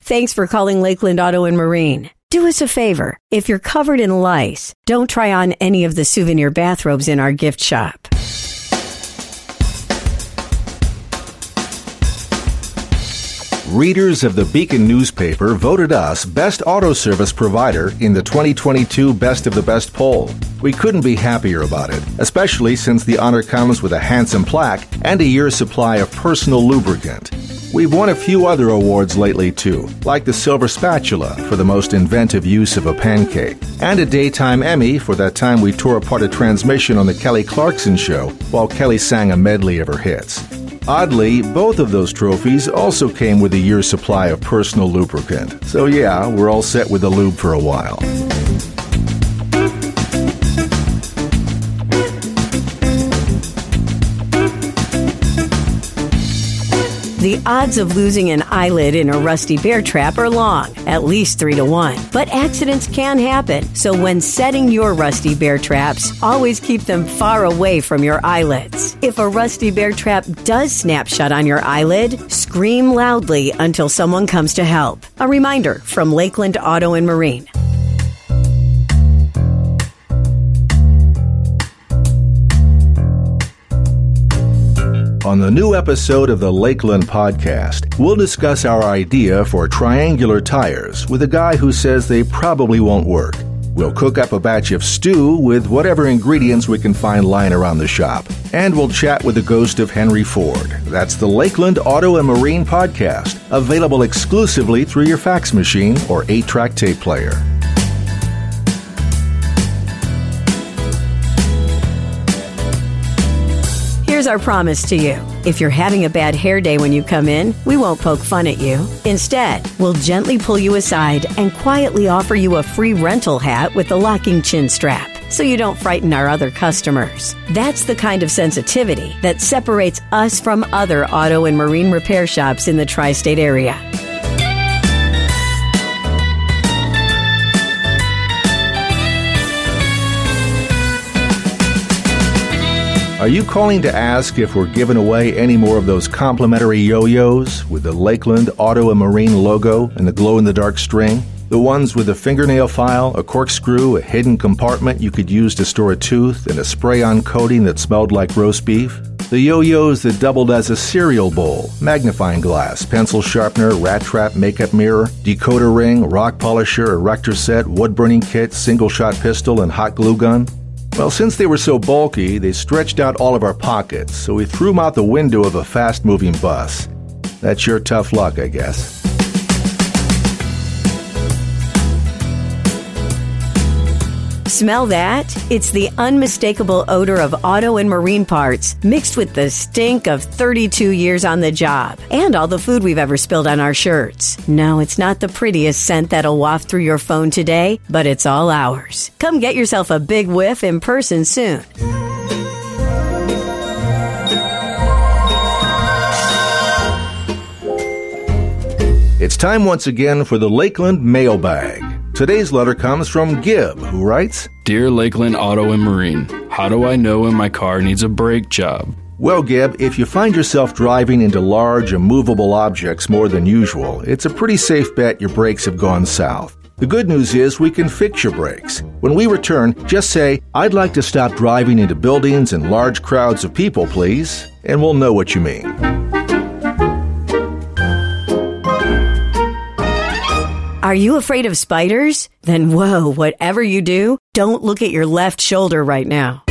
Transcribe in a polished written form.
Thanks for calling Lakeland Auto and Marine. Do us a favor. If you're covered in lice, don't try on any of the souvenir bathrobes in our gift shop. Readers of the Beacon newspaper voted us Best Auto Service Provider in the 2022 Best of the Best poll. We couldn't be happier about it, especially since the honor comes with a handsome plaque and a year's supply of personal lubricant. We've won a few other awards lately, too, like the Silver Spatula for the most inventive use of a pancake, and a Daytime Emmy for that time we tore apart a transmission on the Kelly Clarkson Show while Kelly sang a medley of her hits. Oddly, both of those trophies also came with a year's supply of personal lubricant. So yeah, we're all set with the lube for a while. The odds of losing an eyelid in a rusty bear trap are long, at least 3 to 1. But accidents can happen, so when setting your rusty bear traps, always keep them far away from your eyelids. If a rusty bear trap does snap shut on your eyelid, scream loudly until someone comes to help. A reminder from Lakeland Auto and Marine. On the new episode of the Lakeland Podcast, we'll discuss our idea for triangular tires with a guy who says they probably won't work. We'll cook up a batch of stew with whatever ingredients we can find lying around the shop. And we'll chat with the ghost of Henry Ford. That's the Lakeland Auto and Marine Podcast, available exclusively through your fax machine or 8-track tape player. Here's our promise to you. If you're having a bad hair day when you come in, we won't poke fun at you. Instead, we'll gently pull you aside and quietly offer you a free rental hat with the locking chin strap, so you don't frighten our other customers. That's the kind of sensitivity that separates us from other auto and marine repair shops in the tri-state area. Are you calling to ask if we're giving away any more of those complimentary yo-yos with the Lakeland Auto and Marine logo and the glow-in-the-dark string? The ones with a fingernail file, a corkscrew, a hidden compartment you could use to store a tooth, and a spray-on coating that smelled like roast beef? The yo-yos that doubled as a cereal bowl, magnifying glass, pencil sharpener, rat trap, makeup mirror, decoder ring, rock polisher, erector set, wood-burning kit, single-shot pistol, and hot glue gun? Well, since they were so bulky, they stretched out all of our pockets, so we threw them out the window of a fast-moving bus. That's your tough luck, I guess. Smell that? It's the unmistakable odor of auto and marine parts mixed with the stink of 32 years on the job and all the food we've ever spilled on our shirts. No, it's not the prettiest scent that'll waft through your phone today, but it's all ours. Come get yourself a big whiff in person soon. It's time once again for the Lakeland Mailbag. Today's letter comes from Gib, who writes, Dear Lakeland Auto and Marine, how do I know when my car needs a brake job? Well, Gib, if you find yourself driving into large, immovable objects more than usual, it's a pretty safe bet your brakes have gone south. The good news is we can fix your brakes. When we return, just say, I'd like to stop driving into buildings and large crowds of people, please, and we'll know what you mean. Are you afraid of spiders? Then whoa, whatever you do, don't look at your left shoulder right now.